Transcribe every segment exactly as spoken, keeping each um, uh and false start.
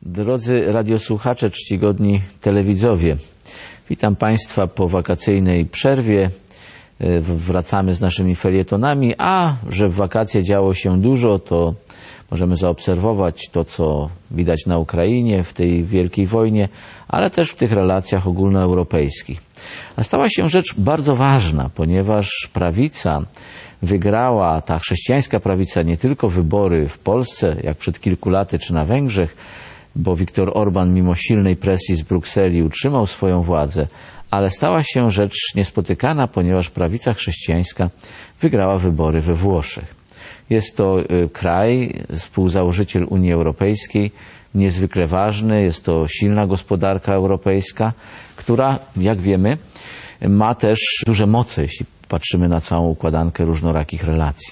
Drodzy radiosłuchacze, czcigodni telewidzowie, witam Państwa po wakacyjnej przerwie. Wracamy z naszymi felietonami, a że w wakacje działo się dużo, to możemy zaobserwować to, co widać na Ukrainie, w tej wielkiej wojnie, ale też w tych relacjach ogólnoeuropejskich. A stała się rzecz bardzo ważna, ponieważ prawica wygrała, ta chrześcijańska prawica, nie tylko wybory w Polsce, jak przed kilku laty, czy na Węgrzech, bo Viktor Orban mimo silnej presji z Brukseli utrzymał swoją władzę, ale stała się rzecz niespotykana, ponieważ prawica chrześcijańska wygrała wybory we Włoszech. Jest to kraj, współzałożyciel Unii Europejskiej, niezwykle ważny, jest to silna gospodarka europejska, która, jak wiemy, ma też duże moce, jeśli patrzymy na całą układankę różnorakich relacji.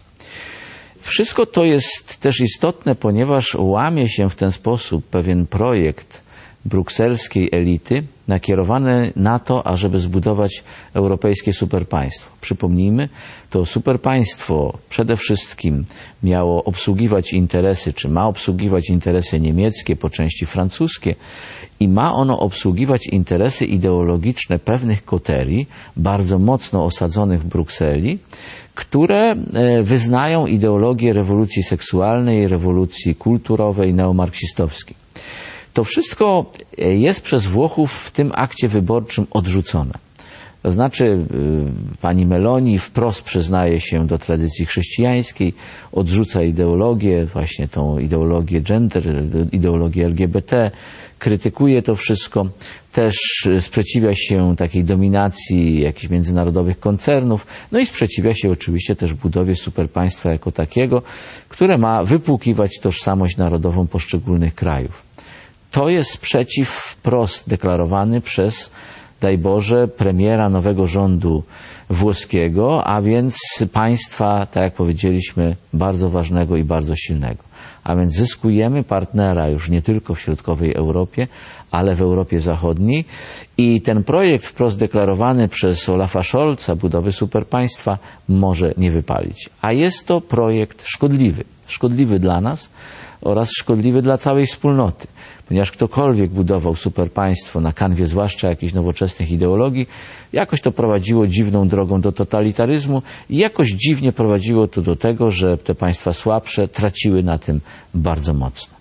Wszystko to jest też istotne, ponieważ łamie się w ten sposób pewien projekt brukselskiej elity nakierowany na to, ażeby zbudować europejskie superpaństwo. Przypomnijmy, to superpaństwo przede wszystkim miało obsługiwać interesy, czy ma obsługiwać interesy niemieckie, po części francuskie, i ma ono obsługiwać interesy ideologiczne pewnych koterii, bardzo mocno osadzonych w Brukseli, które wyznają ideologię rewolucji seksualnej, rewolucji kulturowej, neomarksistowskiej. To wszystko jest przez Włochów w tym akcie wyborczym odrzucone. To znaczy pani Meloni wprost przyznaje się do tradycji chrześcijańskiej, odrzuca ideologię, właśnie tą ideologię gender, ideologię L G B T, krytykuje to wszystko, też sprzeciwia się takiej dominacji jakichś międzynarodowych koncernów, no i sprzeciwia się oczywiście też budowie superpaństwa jako takiego, które ma wypłukiwać tożsamość narodową poszczególnych krajów. To jest sprzeciw wprost deklarowany przez, daj Boże, premiera nowego rządu włoskiego, a więc państwa, tak jak powiedzieliśmy, bardzo ważnego i bardzo silnego. A więc zyskujemy partnera już nie tylko w środkowej Europie, ale w Europie Zachodniej i ten projekt wprost deklarowany przez Olafa Scholza budowy superpaństwa może nie wypalić. A jest to projekt szkodliwy. Szkodliwy dla nas oraz szkodliwy dla całej wspólnoty, ponieważ ktokolwiek budował superpaństwo na kanwie zwłaszcza jakichś nowoczesnych ideologii, jakoś to prowadziło dziwną drogą do totalitaryzmu i jakoś dziwnie prowadziło to do tego, że te państwa słabsze traciły na tym bardzo mocno.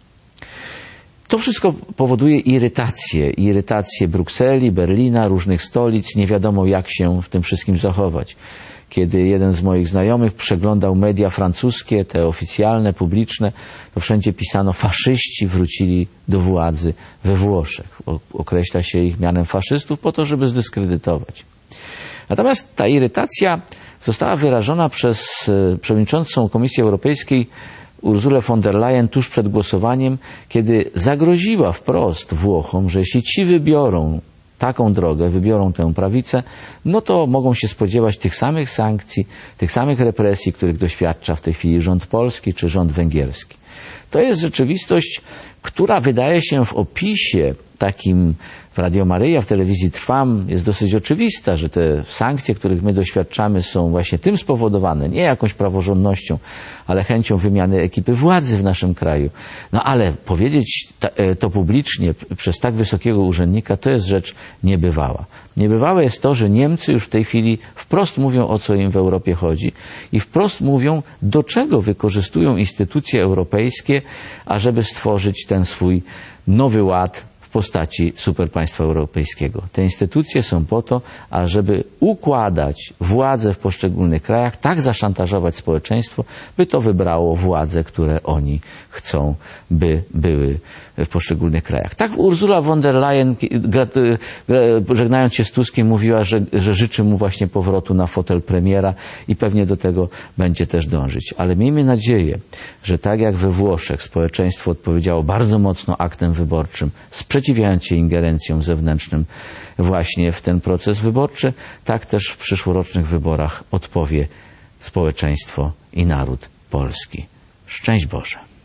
To wszystko powoduje irytację, irytację Brukseli, Berlina, różnych stolic, nie wiadomo jak się w tym wszystkim zachować. Kiedy jeden z moich znajomych przeglądał media francuskie, te oficjalne, publiczne, to wszędzie pisano: faszyści wrócili do władzy we Włoszech. Określa się ich mianem faszystów po to, żeby zdyskredytować. Natomiast ta irytacja została wyrażona przez przewodniczącą Komisji Europejskiej Ursulę von der Leyen tuż przed głosowaniem, kiedy zagroziła wprost Włochom, że jeśli ci wybiorą taką drogę, wybiorą tę prawicę, no to mogą się spodziewać tych samych sankcji, tych samych represji, których doświadcza w tej chwili rząd polski czy rząd węgierski. To jest rzeczywistość, która wydaje się w opisie takim w Radio Maryja, w telewizji Trwam, jest dosyć oczywista, że te sankcje, których my doświadczamy, są właśnie tym spowodowane, nie jakąś praworządnością, ale chęcią wymiany ekipy władzy w naszym kraju. No ale powiedzieć to publicznie przez tak wysokiego urzędnika, to jest rzecz niebywała. Niebywałe jest to, że Niemcy już w tej chwili wprost mówią, o co im w Europie chodzi i wprost mówią, do czego wykorzystują instytucje europejskie, ażeby stworzyć ten swój nowy ład w postaci superpaństwa europejskiego. Te instytucje są po to, ażeby układać władzę w poszczególnych krajach, tak zaszantażować społeczeństwo, by to wybrało władze, które oni chcą, by były w poszczególnych krajach. Tak Ursula von der Leyen, żegnając się z Tuskiem, mówiła, że, że życzy mu właśnie powrotu na fotel premiera i pewnie do tego będzie też dążyć. Ale miejmy nadzieję, że tak jak we Włoszech społeczeństwo odpowiedziało bardzo mocno aktem wyborczym, sprzeciwiając się ingerencjom zewnętrznym właśnie w ten proces wyborczy, tak też w przyszłorocznych wyborach odpowie społeczeństwo i naród polski. Szczęść Boże!